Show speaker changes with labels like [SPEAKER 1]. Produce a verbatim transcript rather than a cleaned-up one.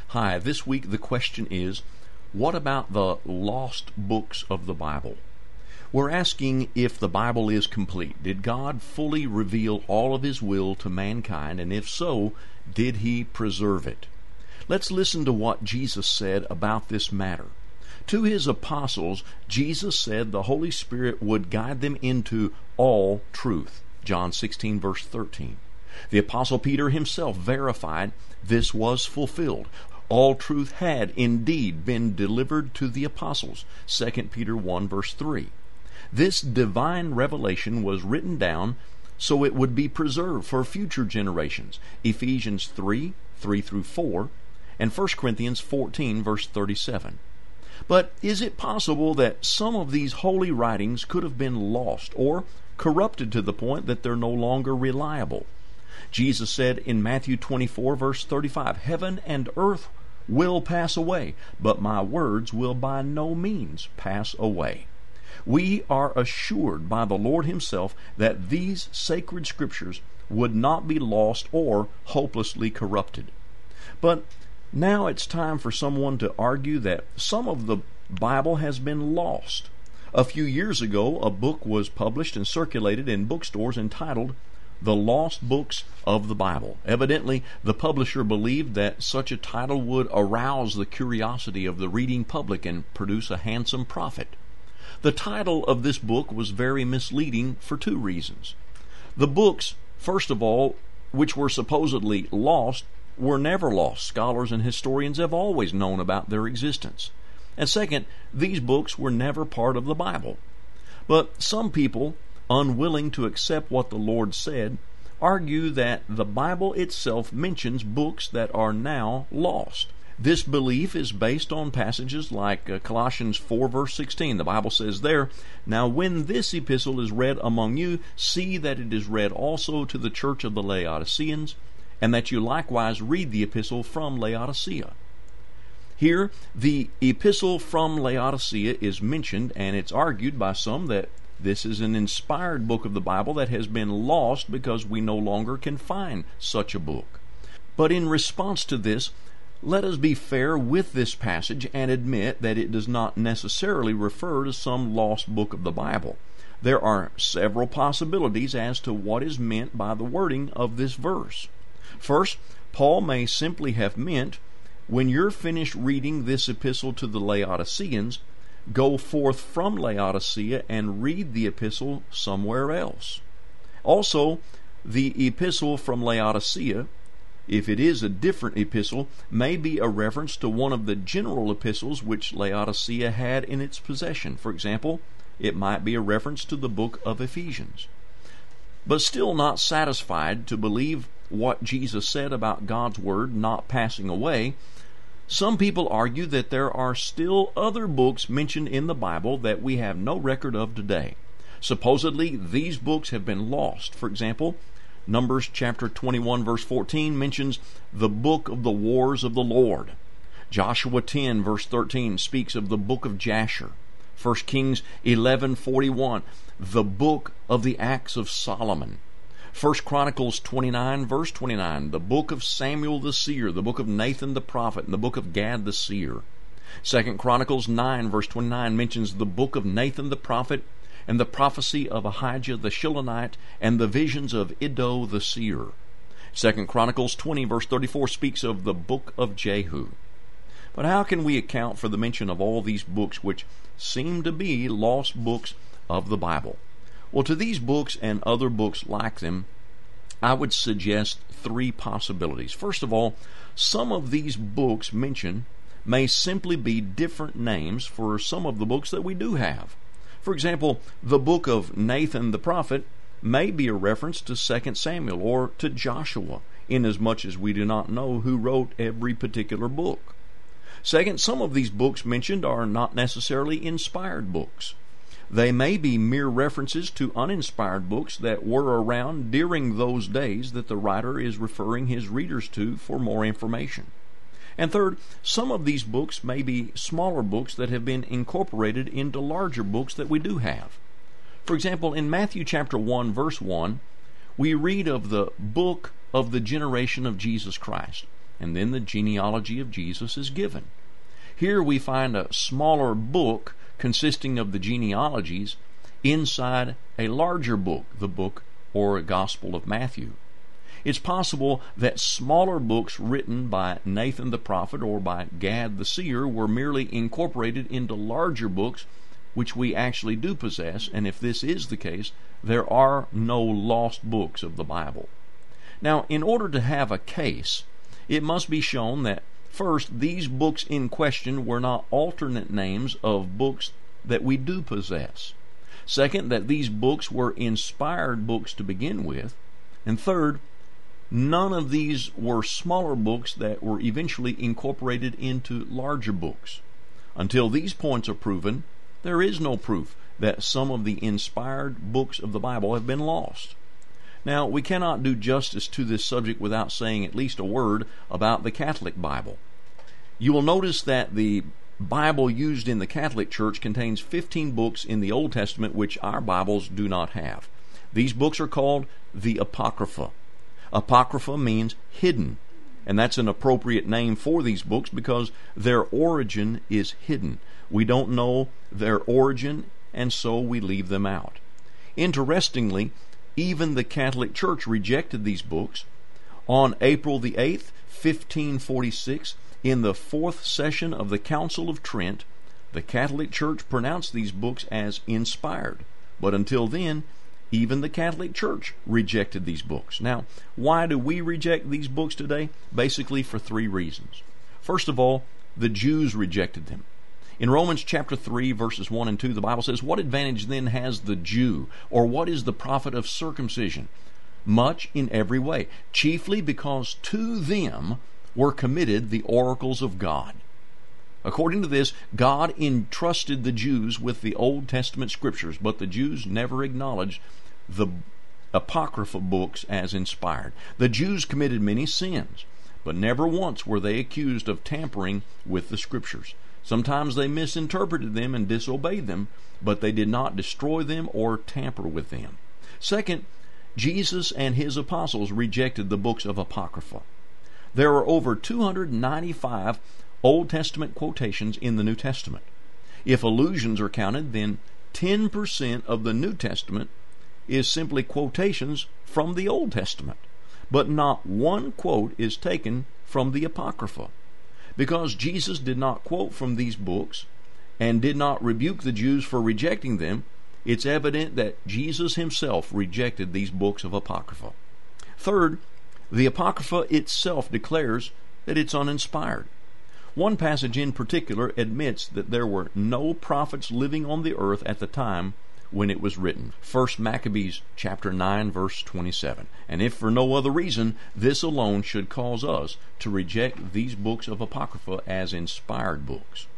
[SPEAKER 1] Hi, this week the question is, what about the lost books of the Bible? We're asking if the Bible is complete. Did God fully reveal all of His will to mankind, and if so, did He preserve it? Let's listen to what Jesus said about this matter. To His apostles, Jesus said the Holy Spirit would guide them into all truth. John sixteen, verse thirteen. The Apostle Peter himself verified this was fulfilled. All truth had indeed been delivered to the apostles. Second Peter one, verse three. This divine revelation was written down so it would be preserved for future generations. Ephesians three, three through four, and First Corinthians fourteen, verse thirty-seven. But is it possible that some of these holy writings could have been lost or corrupted to the point that they're no longer reliable? Jesus said in Matthew twenty-four, verse thirty-five, "Heaven and earth will pass away, but my words will by no means pass away." We are assured by the Lord Himself that these sacred scriptures would not be lost or hopelessly corrupted. But now it's time for someone to argue that some of the Bible has been lost. A few years ago, a book was published and circulated in bookstores entitled The Lost Books of the Bible. Evidently, the publisher believed that such a title would arouse the curiosity of the reading public and produce a handsome profit. The title of this book was very misleading for two reasons. The books, first of all, which were supposedly lost, were never lost. Scholars and historians have always known about their existence. And second, these books were never part of the Bible. But some people, unwilling to accept what the Lord said, argue that the Bible itself mentions books that are now lost. This belief is based on passages like uh, Colossians four, verse sixteen. The Bible says there, "Now when this epistle is read among you, see that it is read also to the church of the Laodiceans, and that you likewise read the epistle from Laodicea." Here, the epistle from Laodicea is mentioned, and it's argued by some that this is an inspired book of the Bible that has been lost because we no longer can find such a book. But in response to this, let us be fair with this passage and admit that it does not necessarily refer to some lost book of the Bible. There are several possibilities as to what is meant by the wording of this verse. First, Paul may simply have meant, when you're finished reading this epistle to the Laodiceans, go forth from Laodicea and read the epistle somewhere else. Also, the epistle from Laodicea, if it is a different epistle, may be a reference to one of the general epistles which Laodicea had in its possession. For example, it might be a reference to the book of Ephesians. But still not satisfied to believe what Jesus said about God's Word not passing away, some people argue that there are still other books mentioned in the Bible that we have no record of today. Supposedly, these books have been lost. For example, Numbers chapter twenty-one, verse fourteen mentions the book of the wars of the Lord. Joshua ten, verse thirteen speaks of the book of Jasher. First Kings eleven, forty-one, the book of the Acts of Solomon. First Chronicles twenty-nine, verse twenty-nine, the book of Samuel the seer, the book of Nathan the prophet, and the book of Gad the seer. Second Chronicles nine, verse twenty-nine mentions the book of Nathan the prophet, and the prophecy of Ahijah the Shilonite, and the visions of Iddo the seer. Second Chronicles twenty, verse thirty-four speaks of the book of Jehu. But how can we account for the mention of all these books which seem to be lost books of the Bible? Well, to these books and other books like them, I would suggest three possibilities. First of all, some of these books mentioned may simply be different names for some of the books that we do have. For example, the book of Nathan the prophet may be a reference to Second Samuel or to Joshua, inasmuch as we do not know who wrote every particular book. Second, some of these books mentioned are not necessarily inspired books. They may be mere references to uninspired books that were around during those days that the writer is referring his readers to for more information. And third, some of these books may be smaller books that have been incorporated into larger books that we do have. For example, in Matthew chapter one, verse one, we read of the book of the generation of Jesus Christ. and then the genealogy of Jesus is given. Here we find a smaller book consisting of the genealogies inside a larger book, the book or Gospel of Matthew. It's possible that smaller books written by Nathan the prophet or by Gad the seer were merely incorporated into larger books which we actually do possess, and if this is the case, there are no lost books of the Bible. Now, in order to have a case, it must be shown that, first, these books in question were not alternate names of books that we do possess. Second, that these books were inspired books to begin with. And third, none of these were smaller books that were eventually incorporated into larger books. Until these points are proven, there is no proof that some of the inspired books of the Bible have been lost. Now, we cannot do justice to this subject without saying at least a word about the Catholic Bible. You will notice that the Bible used in the Catholic Church contains fifteen books in the Old Testament which our Bibles do not have. These books are called the Apocrypha. Apocrypha means hidden, and that's an appropriate name for these books because their origin is hidden. We don't know their origin, and so we leave them out. Interestingly, even the Catholic Church rejected these books. On April the eighth, fifteen forty-six, in the fourth session of the Council of Trent, the Catholic Church pronounced these books as inspired. But until then, even the Catholic Church rejected these books. Now, why do we reject these books today? Basically for three reasons. First of all, the Jews rejected them. In Romans chapter three, verses one and two, the Bible says, "What advantage then has the Jew, or what is the profit of circumcision? Much in every way, chiefly because to them were committed the oracles of God." According to this, God entrusted the Jews with the Old Testament scriptures, but the Jews never acknowledged the Apocrypha books as inspired. The Jews committed many sins, but never once were they accused of tampering with the scriptures. Sometimes they misinterpreted them and disobeyed them, but they did not destroy them or tamper with them. Second, Jesus and his apostles rejected the books of Apocrypha. There are over two hundred ninety-five Old Testament quotations in the New Testament. If allusions are counted, then ten percent of the New Testament is simply quotations from the Old Testament. But not one quote is taken from the Apocrypha. Because Jesus did not quote from these books and did not rebuke the Jews for rejecting them, it's evident that Jesus himself rejected these books of Apocrypha. Third, the Apocrypha itself declares that it's uninspired. One passage in particular admits that there were no prophets living on the earth at the time when it was written. First Maccabees chapter nine, verse twenty-seven. And if for no other reason, this alone should cause us to reject these books of Apocrypha as inspired books.